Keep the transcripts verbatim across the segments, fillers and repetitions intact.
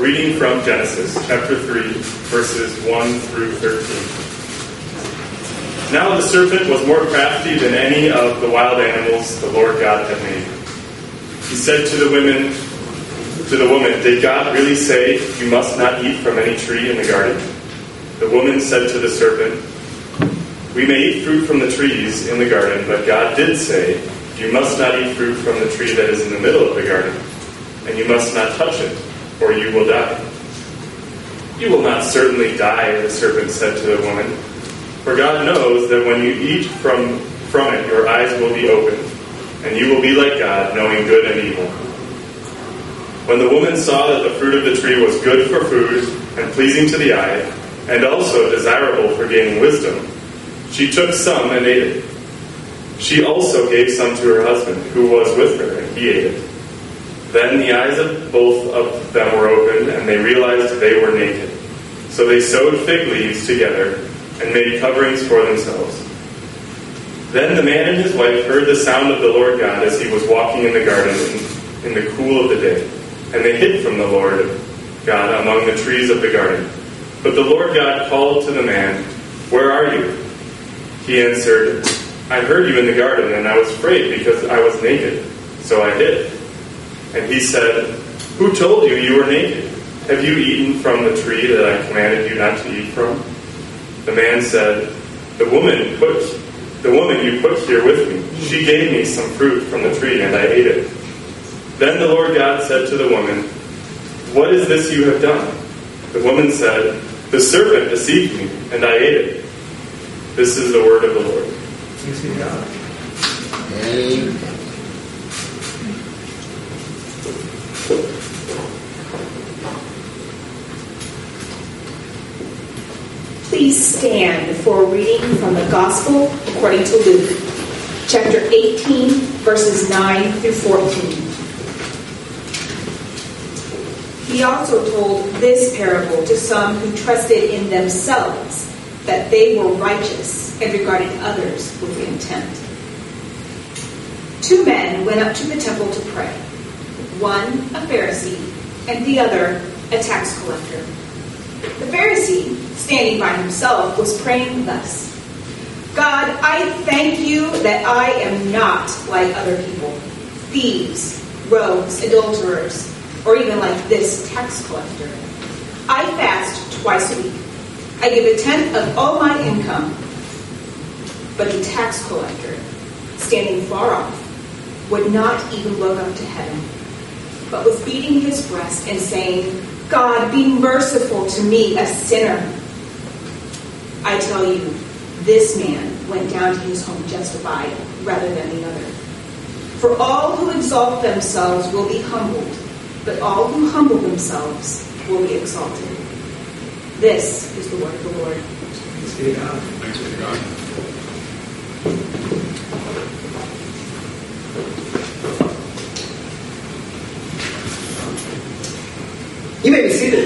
reading from Genesis chapter three, verses one through thirteen. Now the serpent was more crafty than any of the wild animals the Lord God had made. He said to the women, to the woman, "Did God really say you must not eat from any tree in the garden?" The woman said to the serpent, "We may eat fruit from the trees in the garden, but God did say, you must not eat fruit from the tree that is in the middle of the garden, and you must not touch it, or you will die." "You will not certainly die," the serpent said to the woman, "for God knows that when you eat from, from it, your eyes will be opened, and you will be like God, knowing good and evil." When the woman saw that the fruit of the tree was good for food and pleasing to the eye, and also desirable for gaining wisdom, she took some and ate it. She also gave some to her husband, who was with her, and he ate it. Then the eyes of both of them were opened, and they realized they were naked. So they sewed fig leaves together and made coverings for themselves. Then the man and his wife heard the sound of the Lord God as he was walking in the garden in, in the cool of the day, and they hid from the Lord God among the trees of the garden. But the Lord God called to the man, "Where are you?" He answered, "I heard you in the garden, and I was afraid because I was naked, so I hid." And he said, "Who told you you were naked? Have you eaten from the tree that I commanded you not to eat from?" The man said, "The woman put, the woman you put here with me, she gave me some fruit from the tree, and I ate it." Then the Lord God said to the woman, "What is this you have done?" The woman said, "The serpent deceived me, and I ate it." This is the word of the Lord. Thanks be to God. Amen. Please stand for reading from the Gospel according to Luke, chapter eighteen, verses nine through fourteen. He also told this parable to some who trusted in themselves that they were righteous and regarded others with contempt. Two men went up to the temple to pray, one a Pharisee and the other a tax collector. The Pharisee, standing by himself, was praying thus: "God, I thank you that I am not like other people, thieves, rogues, adulterers, or even like this tax collector. I fast twice a week. I give a tenth of all my income." But the tax collector, standing far off, would not even look up to heaven, but was beating his breast and saying, "God, be merciful to me, a sinner." I tell you, this man went down to his home justified rather than the other. For all who exalt themselves will be humbled, but all who humble themselves will be exalted. This is the word of the Lord. Thanks be to God. Thanks be to God. You may be seated.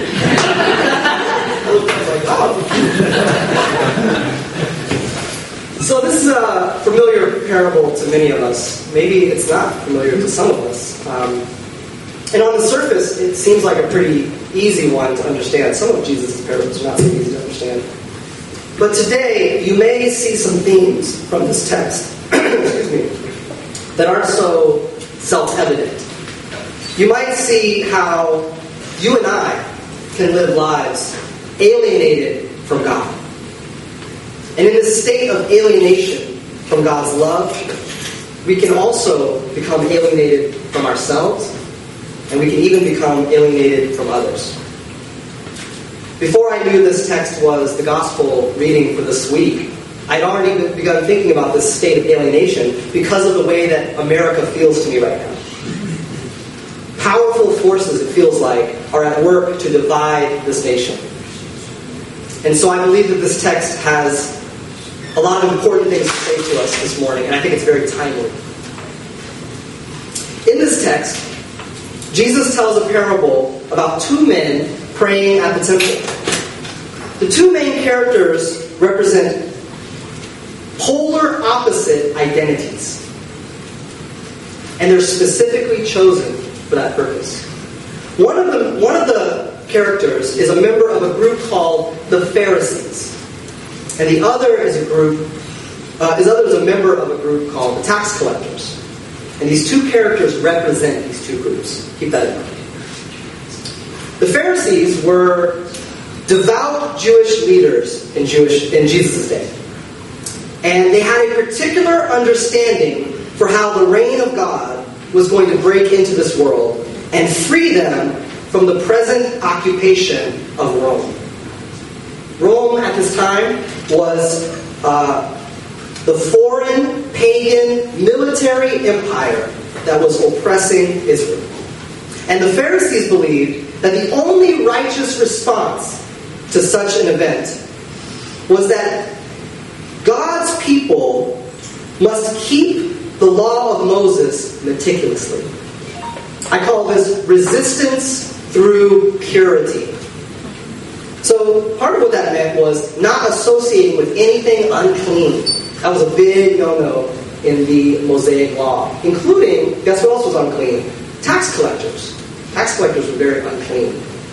So this is a familiar parable to many of us. Maybe it's not familiar to some of us. Um, and on the surface, it seems like a pretty easy one to understand. Some of Jesus' parables are not so easy to understand. But today, you may see some themes from this text excuse me, that aren't so self-evident. You might see how you and I can live lives alienated from God. And in this state of alienation from God's love, we can also become alienated from ourselves, and we can even become alienated from others. Before I knew this text was the gospel reading for this week, I'd already begun thinking about this state of alienation because of the way that America feels to me right now. Powerful forces, it feels like, are at work to divide this nation. And so I believe that this text has a lot of important things to say to us this morning, and I think it's very timely. In this text, Jesus tells a parable about two men praying at the temple. The two main characters represent polar opposite identities, and they're specifically chosen for that purpose. One of the one of the characters is a member of a group called the Pharisees. And the other is a group, uh, his other is a member of a group called the tax collectors. And these two characters represent these two groups. Keep that in mind. The Pharisees were devout Jewish leaders in Jewish in Jesus' day. And they had a particular understanding for how the reign of God was going to break into this world and free them from the present occupation of Rome. Rome at this time was uh, the foreign, pagan, military empire that was oppressing Israel. And the Pharisees believed that the only righteous response to such an event was that God's people must keep the law of Moses meticulously. I call this resistance through purity. So part of what that meant was not associating with anything unclean. That was a big no-no in the Mosaic Law, including, guess what else was unclean? Tax collectors. Tax collectors were very unclean.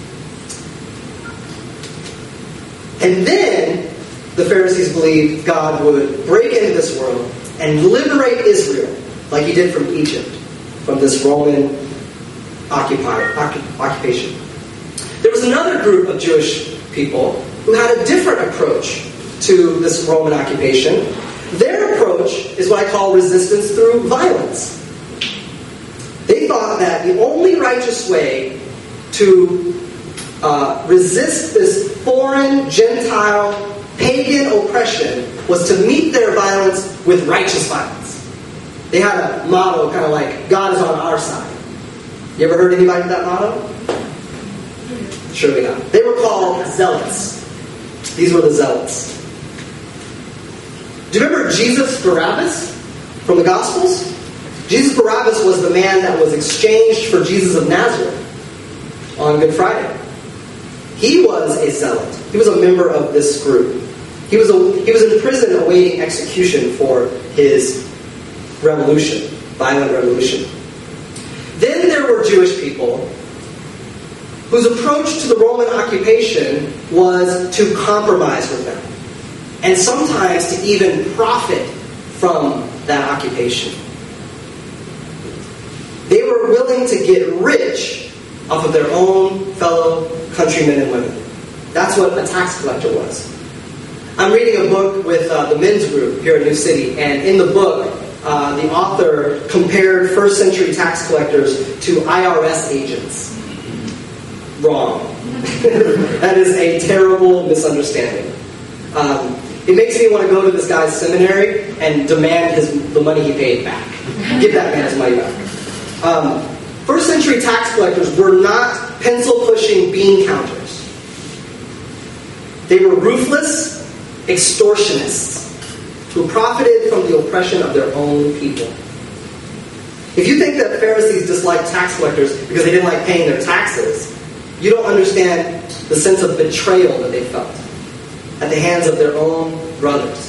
And then the Pharisees believed God would break into this world and liberate Israel, like he did from Egypt, from this Roman occupier, occupation. There was another group of Jewish people who had a different approach to this Roman occupation. Their approach is what I call resistance through violence. They thought that the only righteous way to uh, resist this foreign, Gentile, pagan oppression was to meet their violence with righteous violence. They had a motto kind of like, God is on our side. You ever heard anybody with that motto? Surely not. They were called zealots. These were the zealots. Do you remember Jesus Barabbas from the Gospels? Jesus Barabbas was the man that was exchanged for Jesus of Nazareth on Good Friday. He was a zealot. He was a member of this group. He was a, he was in prison awaiting execution for his revolution, violent revolution. Then there were Jewish people whose approach to the Roman occupation was to compromise with them, and sometimes to even profit from that occupation. They were willing to get rich off of their own fellow countrymen and women. That's what a tax collector was. I'm reading a book with uh, the men's group here in New City, and in the book, uh, the author compared first century tax collectors to I R S agents. Wrong. That is a terrible misunderstanding. Um, it makes me want to go to this guy's seminary and demand his the money he paid back. Give that man his money back. Um, first century tax collectors were not pencil-pushing bean counters. They were ruthless extortionists who profited from the oppression of their own people. If you think that Pharisees disliked tax collectors because they didn't like paying their taxes, you don't understand the sense of betrayal that they felt at the hands of their own brothers.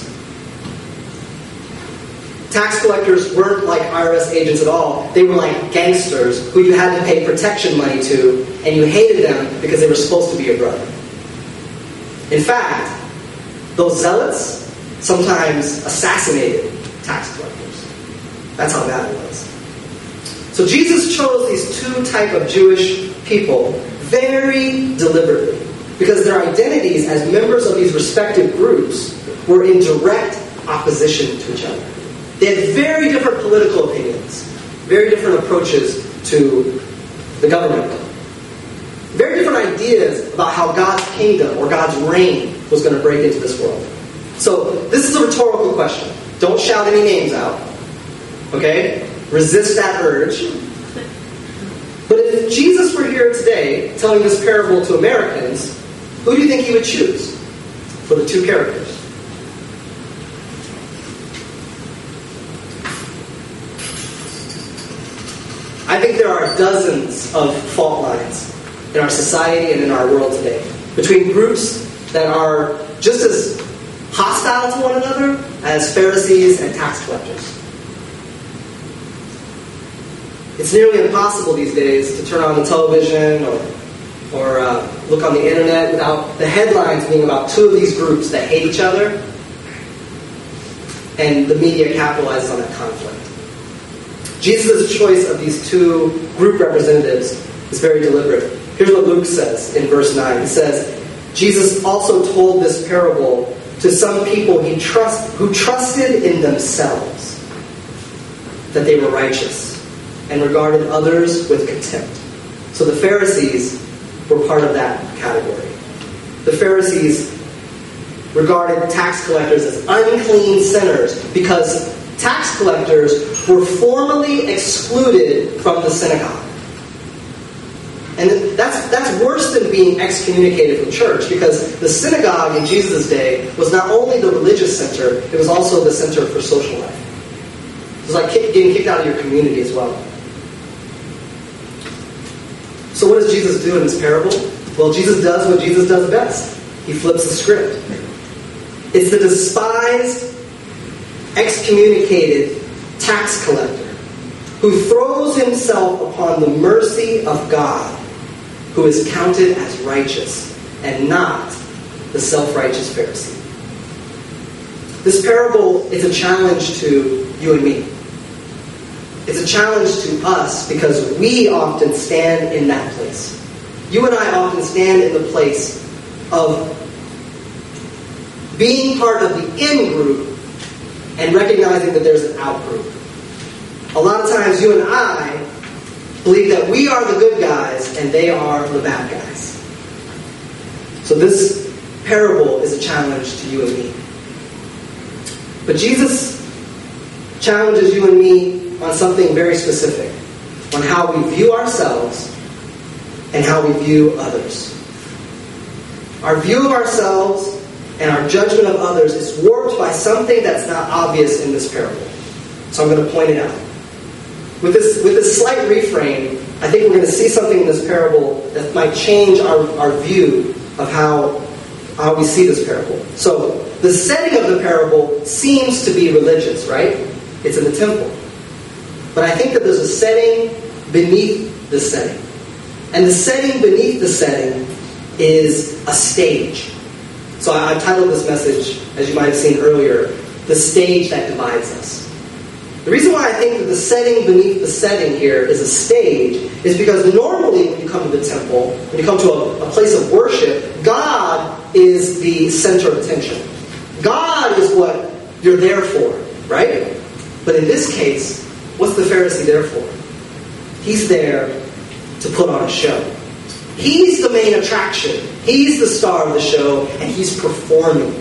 Tax collectors weren't like I R S agents at all. They were like gangsters who you had to pay protection money to, and you hated them because they were supposed to be your brother. In fact, those zealots sometimes assassinated tax collectors. That's how bad it was. So Jesus chose these two type of Jewish people very deliberately, because their identities as members of these respective groups were in direct opposition to each other. They had very different political opinions, very different approaches to the government, very different ideas about how God's kingdom or God's reign was going to break into this world. So this is a rhetorical question. Don't shout any names out. Okay? Resist that urge. But if Jesus were here today telling this parable to Americans, who do you think he would choose for the two characters? I think there are dozens of fault lines in our society and in our world today between groups that are just as hostile to one another as Pharisees and tax collectors. It's nearly impossible these days to turn on the television or or uh, look on the internet without the headlines being about two of these groups that hate each other, and the media capitalizes on that conflict. Jesus' choice of these two group representatives is very deliberate. Here's what Luke says in verse nine. He says, Jesus also told this parable to some people he trust, who trusted in themselves that they were righteous and regarded others with contempt. So the Pharisees were part of that category. The Pharisees regarded tax collectors as unclean sinners because tax collectors were formally excluded from the synagogue. And that's that's worse than being excommunicated from church, because the synagogue in Jesus' day was not only the religious center, it was also the center for social life. It was like getting kicked out of your community as well. So what does Jesus do in this parable? Well, Jesus does what Jesus does best. He flips the script. It's the despised, excommunicated tax collector who throws himself upon the mercy of God, who is counted as righteous, and not the self-righteous Pharisee. This parable is a challenge to you and me. It's a challenge to us because we often stand in that place. You and I often stand in the place of being part of the in-group and recognizing that there's an out-group. A lot of times you and I believe that we are the good guys and they are the bad guys. So this parable is a challenge to you and me. But Jesus challenges you and me on something very specific, on how we view ourselves and how we view others. Our view of ourselves and our judgment of others is warped by something that's not obvious in this parable. So I'm going to point it out. With this, with this slight reframe, I think we're going to see something in this parable that might change our, our view of how, how we see this parable. So, the setting of the parable seems to be religious, right? It's in the temple. But I think that there's a setting beneath the setting. And the setting beneath the setting is a stage. So I, I titled this message, as you might have seen earlier, The Stage That Divides Us. The reason why I think that the setting beneath the setting here is a stage is because normally when you come to the temple, when you come to a, a place of worship, God is the center of attention. God is what you're there for, right? But in this case, what's the Pharisee there for? He's there to put on a show. He's the main attraction. He's the star of the show, and he's performing.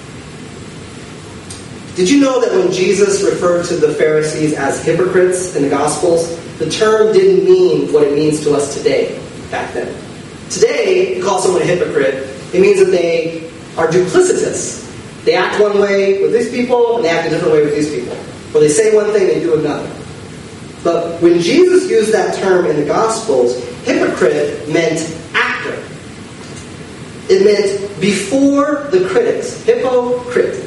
Did you know that when Jesus referred to the Pharisees as hypocrites in the Gospels, the term didn't mean what it means to us today, back then? Today, you call someone a hypocrite, it means that they are duplicitous. They act one way with these people, and they act a different way with these people. Or they say one thing, they do another. But when Jesus used that term in the Gospels, hypocrite meant actor. It meant before the critics. Hypocrite.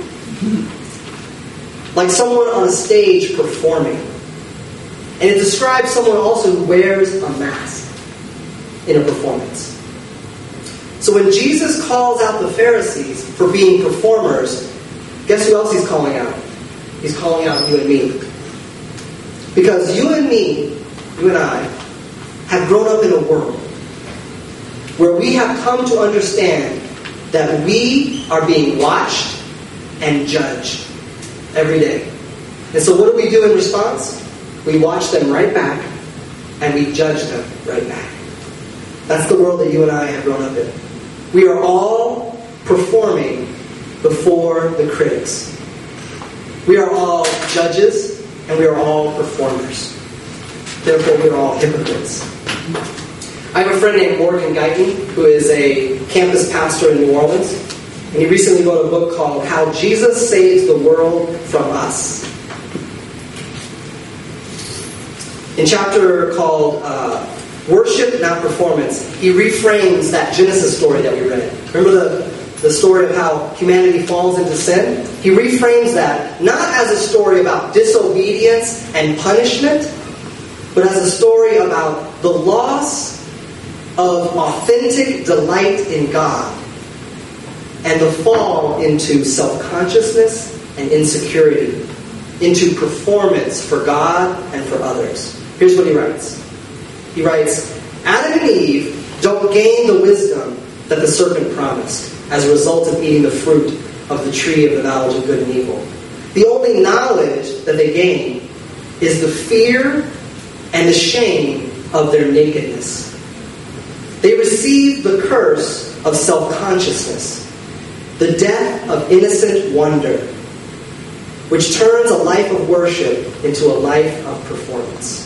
Like someone on a stage performing. And it describes someone also who wears a mask in a performance. So when Jesus calls out the Pharisees for being performers, guess who else he's calling out? He's calling out you and me. Because you and me, you and I, have grown up in a world where we have come to understand that we are being watched and judged every day. And so what do we do in response? We watch them right back and we judge them right back. That's the world that you and I have grown up in. We are all performing before the critics. We are all judges and we are all performers. Therefore, we are all hypocrites. I have a friend named Morgan Guyton, who is a campus pastor in New Orleans. And he recently wrote a book called How Jesus Saves the World from Us. In chapter called uh, Worship, Not Performance, he reframes that Genesis story that we read. Remember the, the story of how humanity falls into sin? He reframes that not as a story about disobedience and punishment, but as a story about the loss of authentic delight in God and the fall into self-consciousness and insecurity, into performance for God and for others. Here's what he writes. He writes, Adam and Eve don't gain the wisdom that the serpent promised as a result of eating the fruit of the tree of the knowledge of good and evil. The only knowledge that they gain is the fear and the shame of their nakedness. They receive the curse of self-consciousness, the death of innocent wonder, which turns a life of worship into a life of performance.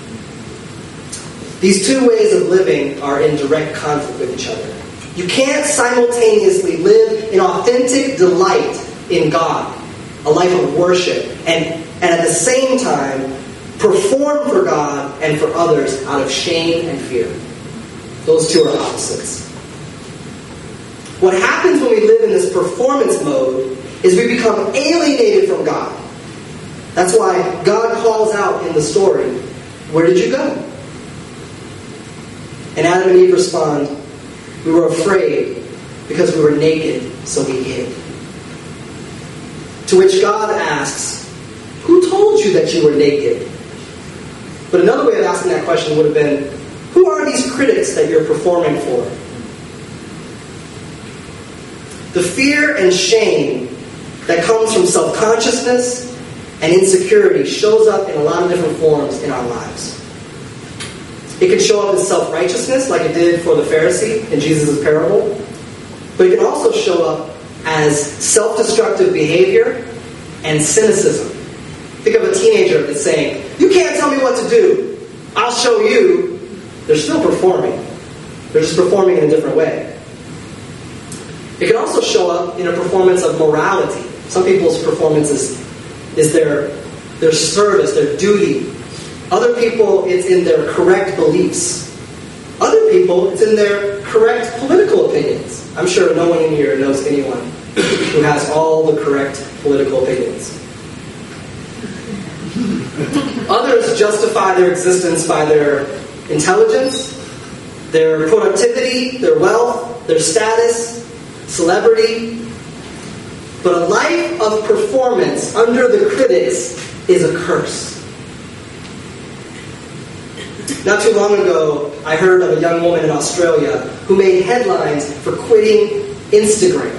These two ways of living are in direct conflict with each other. You can't simultaneously live in authentic delight in God, a life of worship, and, and at the same time perform for God and for others out of shame and fear. Those two are opposites. What happens when we live in this performance mode is we become alienated from God. That's why God calls out in the story, "Where did you go?" And Adam and Eve respond, "We were afraid because we were naked, so we hid." To which God asks, "Who told you that you were naked?" But another way of asking that question would have been, "Who are these critics that you're performing for?" The fear and shame that comes from self-consciousness and insecurity shows up in a lot of different forms in our lives. It can show up as self-righteousness, like it did for the Pharisee in Jesus' parable. But it can also show up as self-destructive behavior and cynicism. Think of a teenager that's saying, "You can't tell me what to do. I'll show you." They're still performing. They're just performing in a different way. It can also show up in a performance of morality. Some people's performance is, is their, their service, their duty. Other people, it's in their correct beliefs. Other people, it's in their correct political opinions. I'm sure no one in here knows anyone who has all the correct political opinions. Others justify their existence by their intelligence, their productivity, their wealth, their status, celebrity. But a life of performance under the critics is a curse. Not too long ago, I heard of a young woman in Australia who made headlines for quitting Instagram.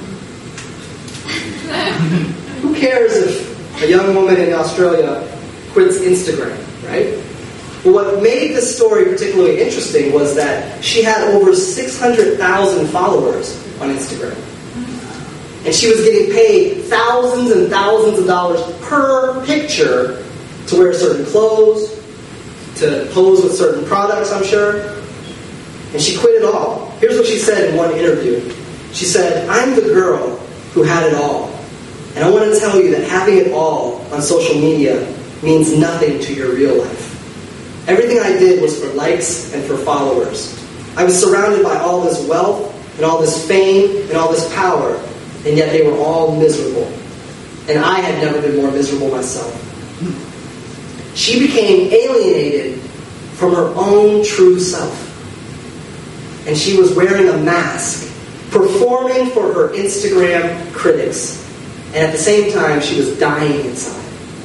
Who cares if a young woman in Australia quits Instagram, right? But what made this story particularly interesting was that she had over six hundred thousand followers on Instagram. And she was getting paid thousands and thousands of dollars per picture to wear certain clothes, to pose with certain products, I'm sure. And she quit it all. Here's what she said in one interview. She said, "I'm the girl who had it all. And I want to tell you that having it all on social media means nothing to your real life. Everything I did was for likes and for followers. I was surrounded by all this wealth and all this fame and all this power, and yet they were all miserable. And I had never been more miserable myself." She became alienated from her own true self. And she was wearing a mask, performing for her Instagram critics. And at the same time, she was dying inside.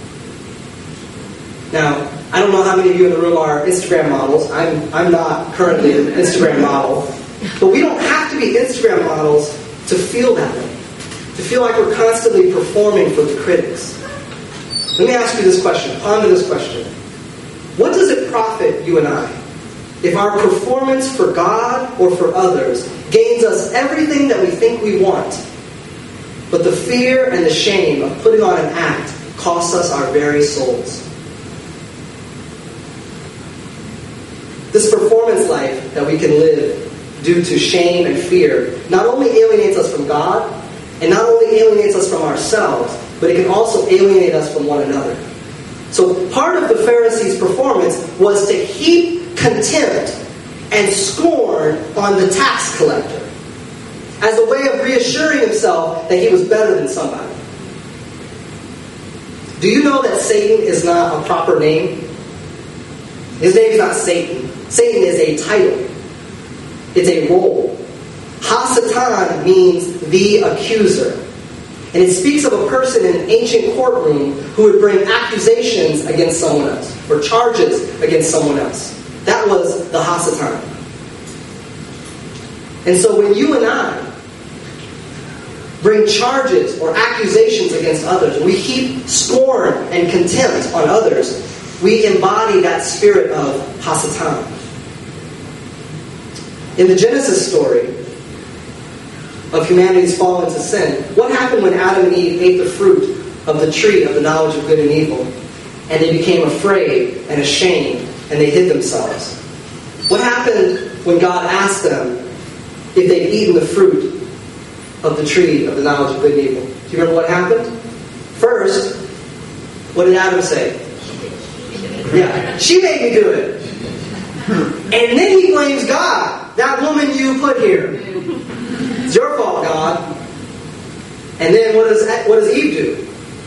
Now, I don't know how many of you in the room are Instagram models. I'm, I'm not currently an Instagram model. But we don't have to be Instagram models to feel that way. To feel like we're constantly performing for the critics. Let me ask you this question. Ponder this question. What does it profit you and I if our performance for God or for others gains us everything that we think we want, but the fear and the shame of putting on an act costs us our very souls? This performance life that we can live due to shame and fear not only alienates us from God, and not only alienates us from ourselves, but it can also alienate us from one another. So part of the Pharisees' performance was to heap contempt and scorn on the tax collector as a way of reassuring himself that he was better than somebody. Do you know that Satan is not a proper name? His name is not Satan. Satan is a title. It's a role. Hasatan means the accuser. And it speaks of a person in an ancient courtroom who would bring accusations against someone else, or charges against someone else. That was the Hasatan. And so when you and I bring charges or accusations against others, we heap scorn and contempt on others, we embody that spirit of Hasatan. In the Genesis story of humanity's fall into sin, what happened when Adam and Eve ate the fruit of the tree of the knowledge of good and evil, and they became afraid and ashamed, and they hid themselves? What happened when God asked them if they'd eaten the fruit of the tree of the knowledge of good and evil? Do you remember what happened? First, what did Adam say? Yeah, she made me do it. And then he blames God. That woman you put here. It's your fault, God. And then what does what does Eve do?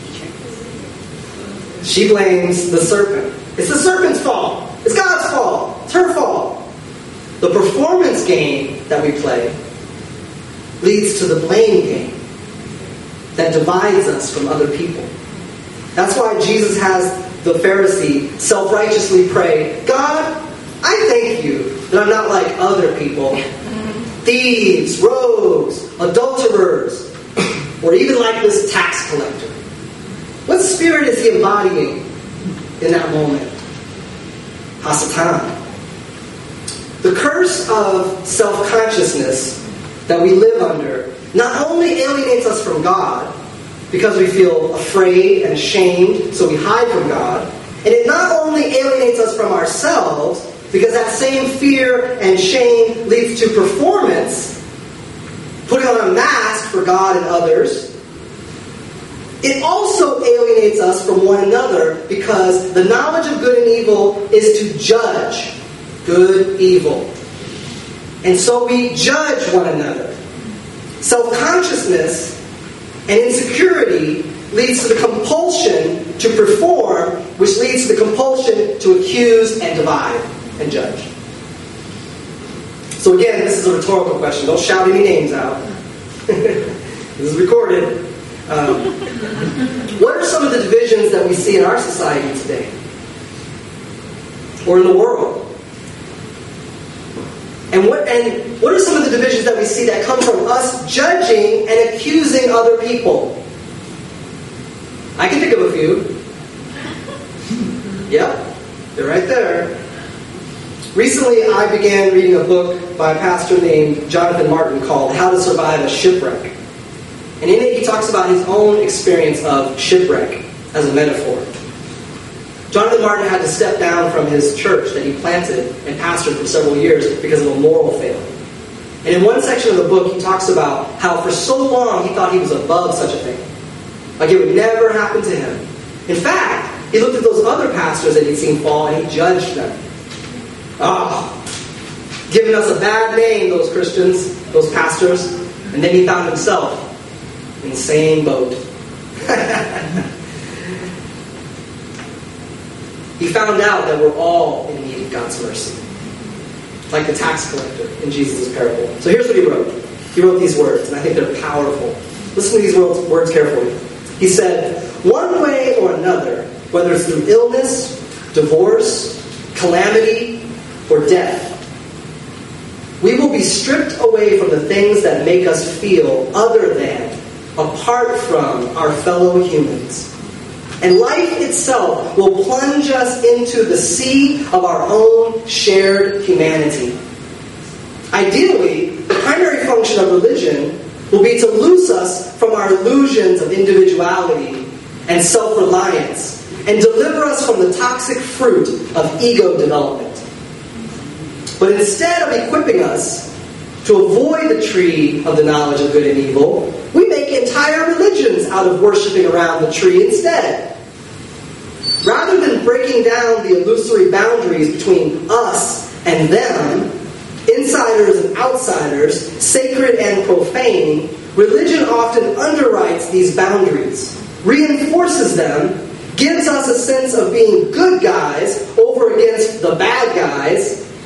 She blames the serpent. It's the serpent's fault. It's God's fault. It's her fault. The performance game that we play leads to the blame game that divides us from other people. That's why Jesus has the Pharisee self-righteously pray, God, I thank you that I'm not like other people. Thieves, rogues, adulterers, or even like this tax collector. What spirit is he embodying in that moment? Hasatan. The curse of self-consciousness that we live under not only alienates us from God, because we feel afraid and ashamed, so we hide from God, and it not only alienates us from ourselves, because that same fear and shame leads to performance, putting on a mask for God and others. It also alienates us from one another, because the knowledge of good and evil is to judge good, evil. And so we judge one another. Self-consciousness and insecurity leads to the compulsion to perform, which leads to the compulsion to accuse and divide and judge. So again, this is a rhetorical question. Don't shout any names out. This is recorded. Um, what are some of the divisions that we see in our society today? Or in the world? And what, and what are some of the divisions that we see that come from us judging and accusing other people? I can think of a few. Yep, they're right there. Recently, I began reading a book by a pastor named Jonathan Martin called How to Survive a Shipwreck. And in it, he talks about his own experience of shipwreck as a metaphor. Jonathan Martin had to step down from his church that he planted and pastored for several years because of a moral failing. And in one section of the book, he talks about how for so long he thought he was above such a thing. Like it would never happen to him. In fact, he looked at those other pastors that he'd seen fall and he judged them. Ah, oh, giving us a bad name, those Christians, those pastors. And then he found himself in the same boat. He found out that we're all in need of God's mercy. Like the tax collector in Jesus' parable. So here's what he wrote. He wrote these words, and I think they're powerful. Listen to these words carefully. He said, one way or another, whether it's through illness, divorce, calamity, or death, we will be stripped away from the things that make us feel other than, apart from our fellow humans. And life itself will plunge us into the sea of our own shared humanity. Ideally, the primary function of religion will be to loose us from our illusions of individuality and self-reliance and deliver us from the toxic fruit of ego development. But instead of equipping us to avoid the tree of the knowledge of good and evil, we make entire religions out of worshiping around the tree instead. Rather than breaking down the illusory boundaries between us and them, insiders and outsiders, sacred and profane, religion often underwrites these boundaries, reinforces them, gives us a sense of being good guys over against the bad guys,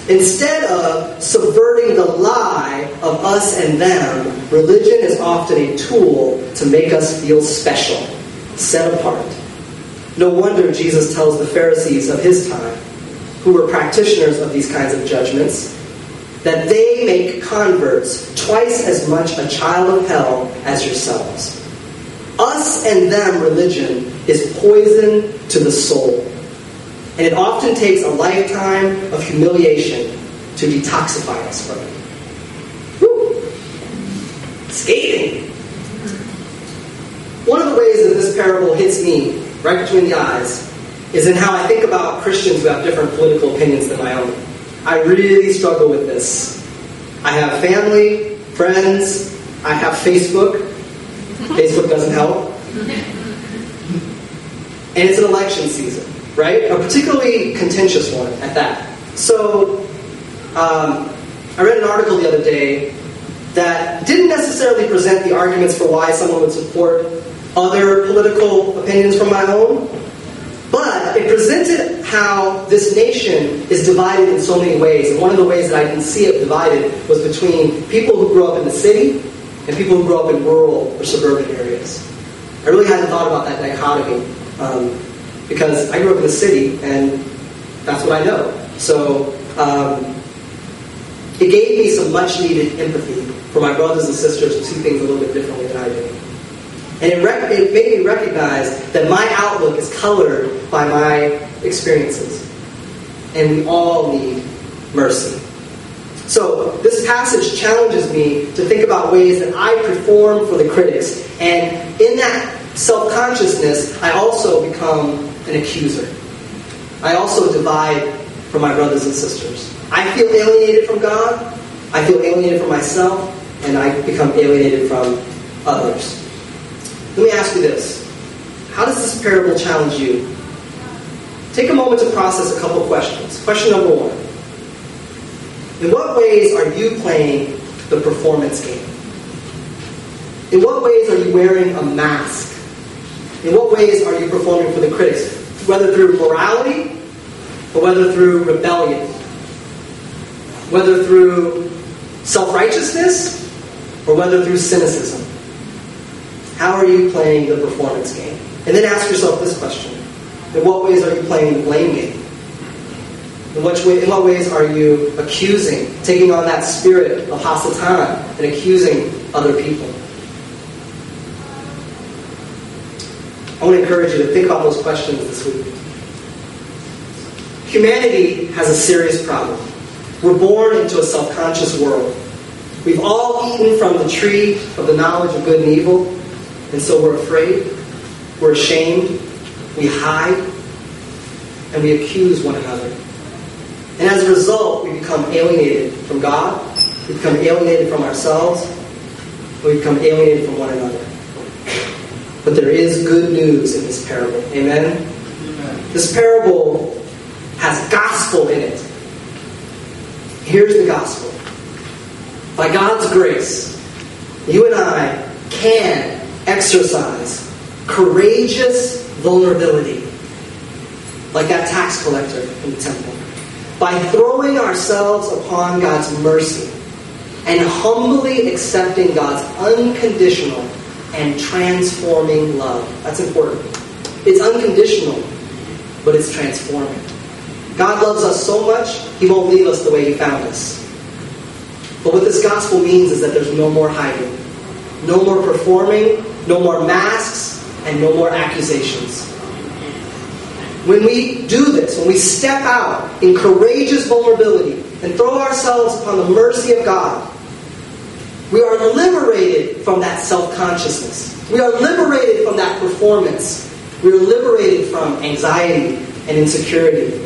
Instead of subverting the lie of us and them, religion is often a tool to make us feel special, set apart. No wonder Jesus tells the Pharisees of his time, who were practitioners of these kinds of judgments, that they make converts twice as much a child of hell as yourselves. Us and them religion is poison to the soul. And it often takes a lifetime of humiliation to detoxify us from it. Woo! Scathing! One of the ways that this parable hits me right between the eyes is in how I think about Christians who have different political opinions than my own. I really struggle with this. I have family, friends, I have Facebook. Facebook doesn't help. And it's an election season, right? A particularly contentious one at that. So, um, I read an article the other day that didn't necessarily present the arguments for why someone would support other political opinions from my own, but it presented how this nation is divided in so many ways. And one of the ways that I can see it divided was between people who grew up in the city and people who grew up in rural or suburban areas. I really hadn't thought about that dichotomy um, because I grew up in the city and that's what I know. So um, it gave me some much needed empathy for my brothers and sisters who see things a little bit differently than I do. And it, rec- it made me recognize that my outlook is colored by my experiences. And we all need mercy. So this passage challenges me to think about ways that I perform for the critics. And in that self-consciousness, I also become an accuser. I also divide from my brothers and sisters. I feel alienated from God. I feel alienated from myself. And I become alienated from others. Let me ask you this. How does this parable challenge you? Take a moment to process a couple of questions. Question number one. In what ways are you playing the performance game? In what ways are you wearing a mask? In what ways are you performing for the critics? Whether through morality or whether through rebellion? Whether through self-righteousness or whether through cynicism? How are you playing the performance game? And then ask yourself this question. In what ways are you playing the blame game? In what, way, in what ways are you accusing, taking on that spirit of Hasatan and accusing other people? I want to encourage you to think about those questions this week. Humanity has a serious problem. We're born into a self-conscious world. We've all eaten from the tree of the knowledge of good and evil, and so we're afraid, we're ashamed, we hide, and we accuse one another. And as a result, we become alienated from God, we become alienated from ourselves, and we become alienated from one another. But there is good news in this parable. Amen? Amen. This parable has gospel in it. Here's the gospel. By God's grace, you and I can exercise courageous vulnerability, like that tax collector in the temple, by throwing ourselves upon God's mercy and humbly accepting God's unconditional and transforming love. That's important. It's unconditional, but it's transforming. God loves us so much, He won't leave us the way He found us. But what this gospel means is that there's no more hiding, no more performing, no more masks, and no more accusations. When we do this, when we step out in courageous vulnerability and throw ourselves upon the mercy of God, we are liberated from that self-consciousness. We are liberated from that performance. We are liberated from anxiety and insecurity.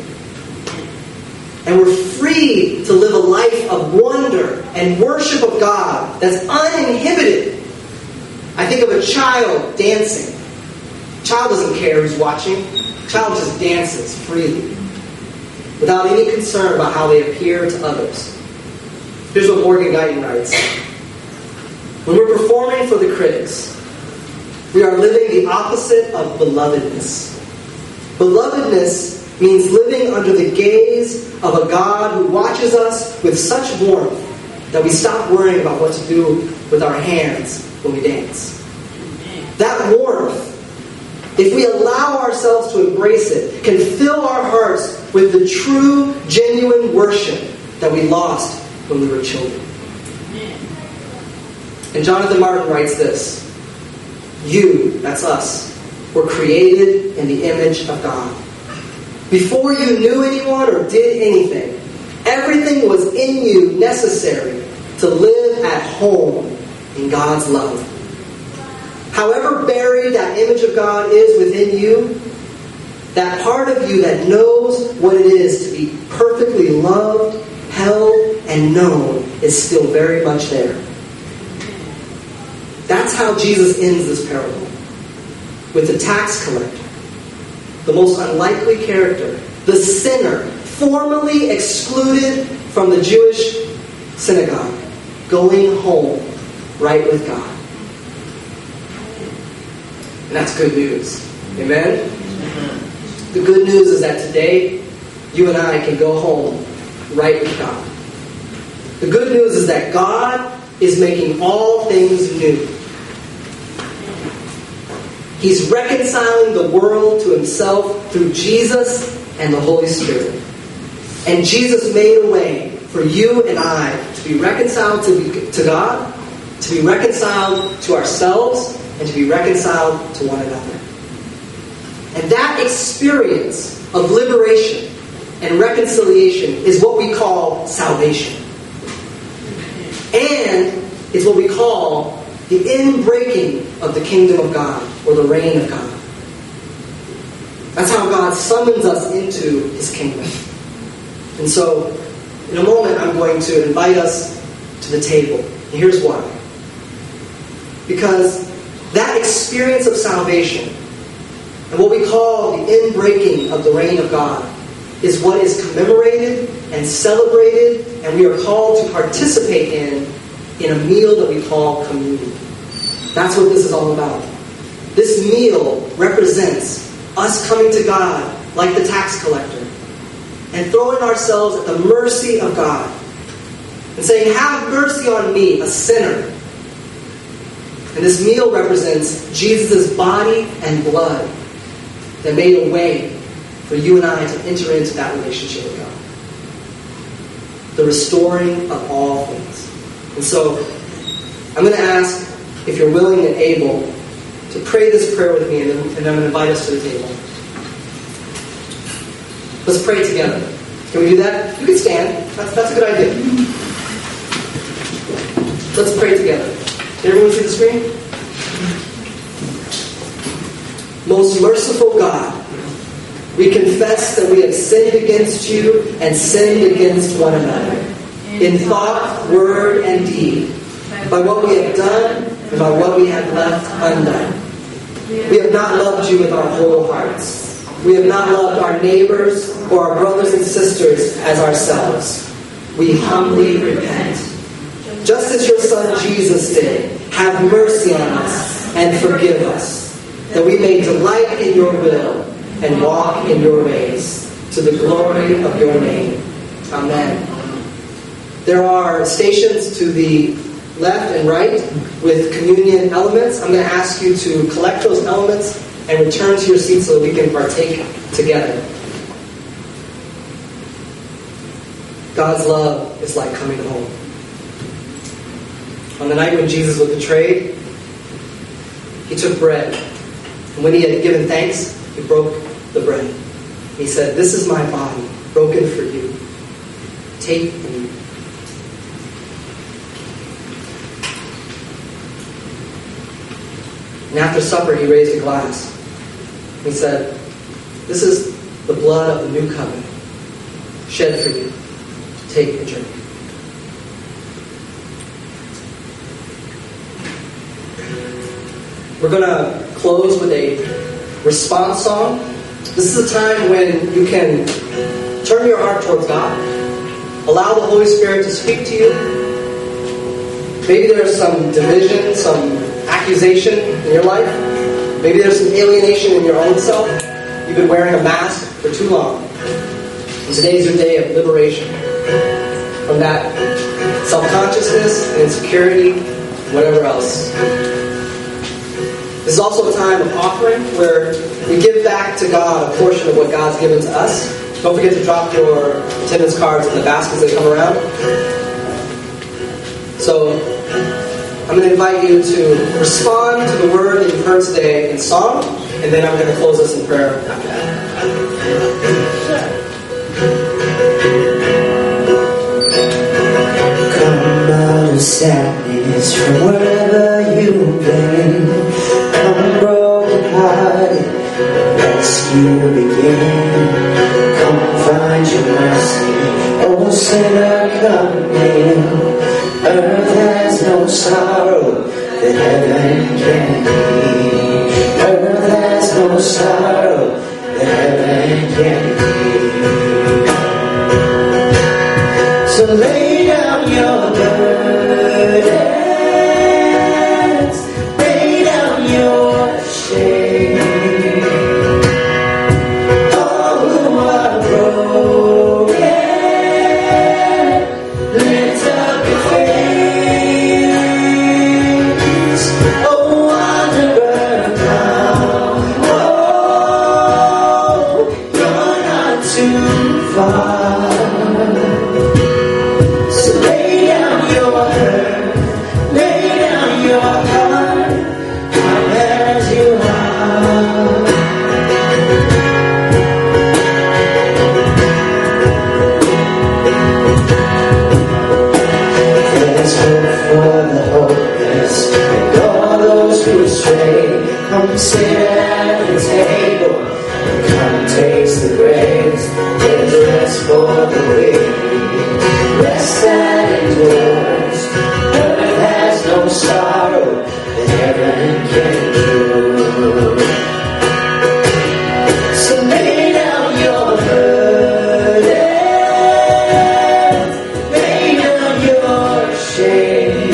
And we're free to live a life of wonder and worship of God that's uninhibited. I think of a child dancing. A child doesn't care who's watching. A child just dances freely, without any concern about how they appear to others. Here's what Morgan Guyton writes. When we're performing for the critics, we are living the opposite of belovedness. Belovedness means living under the gaze of a God who watches us with such warmth that we stop worrying about what to do with our hands when we dance. That warmth, if we allow ourselves to embrace it, can fill our hearts with the true, genuine worship that we lost when we were children. And Jonathan Martin writes this: you, that's us, were created in the image of God. Before you knew anyone or did anything, everything was in you necessary to live at home in God's love. However buried that image of God is within you, that part of you that knows what it is to be perfectly loved, held, and known is still very much there. That's how Jesus ends this parable. With the tax collector, the most unlikely character, the sinner, formerly excluded from the Jewish synagogue, going home right with God. And that's good news. Amen? Amen? The good news is that today, you and I can go home right with God. The good news is that God is making all things new. He's reconciling the world to himself through Jesus and the Holy Spirit. And Jesus made a way for you and I to be reconciled to, to God, to be reconciled to ourselves, and to be reconciled to one another. And that experience of liberation and reconciliation is what we call salvation. And it's what we call the inbreaking of the kingdom of God, or the reign of God. That's how God summons us into his kingdom. And so, in a moment, I'm going to invite us to the table. And here's why. Because that experience of salvation, and what we call the inbreaking of the reign of God, is what is commemorated and celebrated, and we are called to participate in, in a meal that we call communion. That's what this is all about. This meal represents us coming to God like the tax collector and throwing ourselves at the mercy of God and saying, have mercy on me, a sinner. And this meal represents Jesus' body and blood that made a way for you and I to enter into that relationship with God. The restoring of all things. And so, I'm going to ask if you're willing and able to pray this prayer with me, and then, and I'm going to invite us to the table. Let's pray together. Can we do that? You can stand. That's, that's a good idea. Let's pray together. Can everyone see the screen? Most merciful God, we confess that we have sinned against you and sinned against one another, in thought, word, and deed, by what we have done and by what we have left undone. We have not loved you with our whole hearts. We have not loved our neighbors or our brothers and sisters as ourselves. We humbly repent. Just as your Son Jesus did, have mercy on us and forgive us, that we may delight in your will and walk in your ways, to the glory of your name. Amen. There are stations to the left and right with communion elements. I'm going to ask you to collect those elements and return to your seat so that we can partake together. God's love is like coming home. On the night when Jesus was betrayed, he took bread. And when he had given thanks, he broke the bread. He said, "This is my body, broken for you. Take and eat." And after supper, he raised a glass. He said, "This is the blood of the new covenant, shed for you. Take and drink." We're going to close with a response song. This is a time when you can turn your heart towards God. Allow the Holy Spirit to speak to you. Maybe there's some division, some accusation in your life. Maybe there's some alienation in your own self. You've been wearing a mask for too long. Today is your day of liberation from that self-consciousness and insecurity, whatever else. This is also a time of offering where we give back to God a portion of what God's given to us. Don't forget to drop your attendance cards in the baskets that come around. So, I'm going to invite you to respond to the word that you've heard today in song, and then I'm going to close us in prayer after that. Come out of sadness from wherever you've been. Come broken hearted, rescue begin. Come find your mercy, oh sinner, come near. Earth has no sorrow that heaven can heal. Earth has no sorrow that heaven can heal. So lay down your burdens, lay down your shame. All who are broken, lift up your face. Oh, wanderer, come. Oh, you're not too far. So lay down your hurt, lay down your heart, come as you are. There's hope for the hopeless and all those who stray. Come sit at the table, come taste the grace. There's rest for the weary, rest that endures. Earth has no sorrow that heaven can cure. So lay down your burdens, lay down your shame.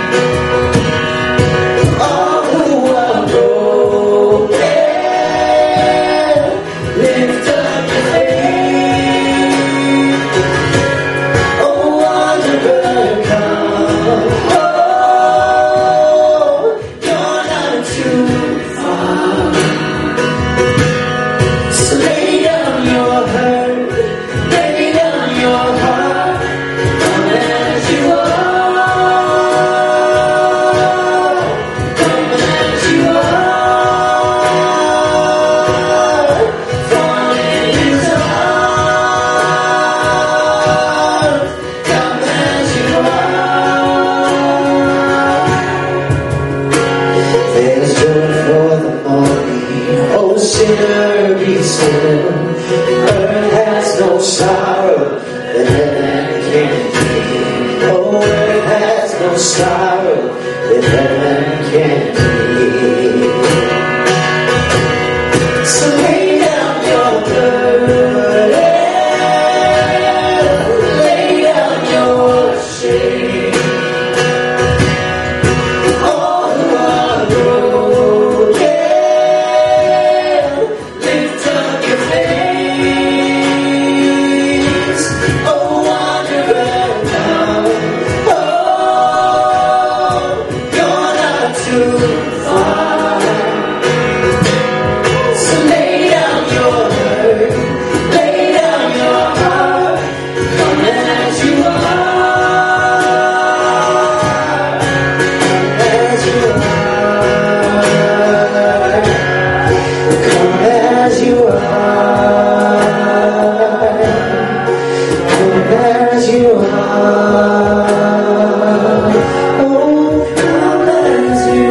All who are broken, lift up your faith. Oh, wanderer, come. Oh, you're not too far. So lay down your hurt, lay down your heart, come as you are. Come as you are. Fall in His arms. Come as you are. There's joy for the morning. Oh, sinner, be still. Earth has no sorrow that heaven can heal. Oh, earth has no sorrow that heaven can heal. So lay down your burden, lay down your shame. All who are broken, lift up your face. Oh, wanderer, come. Oh, you're not too far. So lay down your hurt, lay down your heart, come as you are. As you are, come as you are, come as you are, oh, come as you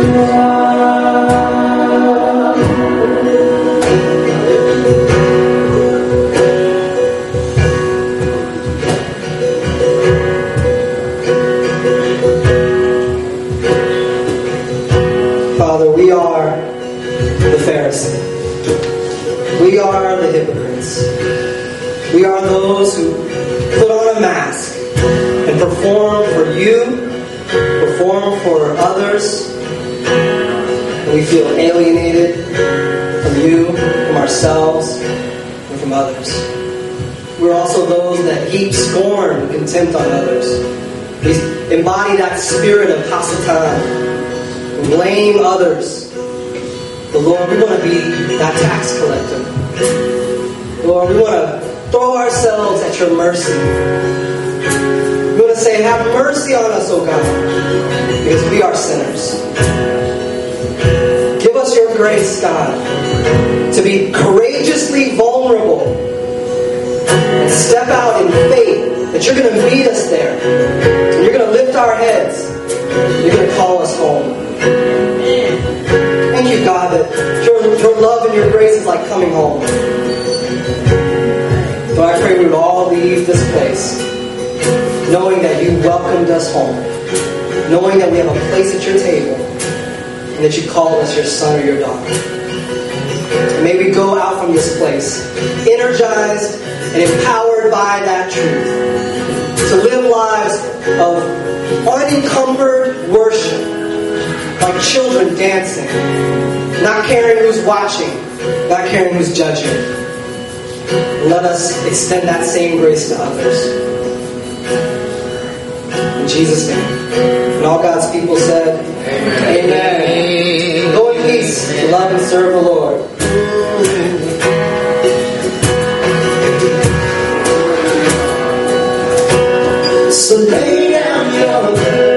Father, we are the Pharisee. We are the hypocrites. We are those who put on a mask and perform for you, perform for others, and we feel alienated from you, from ourselves, and from others. we're also those that heap scorn and contempt on others. We embody that spirit of Hasatan. We blame others. But Lord, we want to be that tax collector. Lord, we want to throw ourselves at your mercy. We want to say, have mercy on us, O God, because we are sinners. Give us your grace, God, to be courageously vulnerable and step out in faith that you're going to meet us there. And you're going to lift our heads. You're going to call us home. Thank you, God, that your, your love and your grace is like coming home. So I pray we would all leave this place knowing that you welcomed us home, knowing that we have a place at your table, and that you called us your son or your daughter. And may we go out from this place energized and empowered by that truth to live lives of unencumbered worship, like children dancing, not caring who's watching, not caring who's judging. Let us extend that same grace to others. In Jesus' name. And all God's people said, Amen. Amen. Go in peace to love and serve the Lord. So lay down your burden.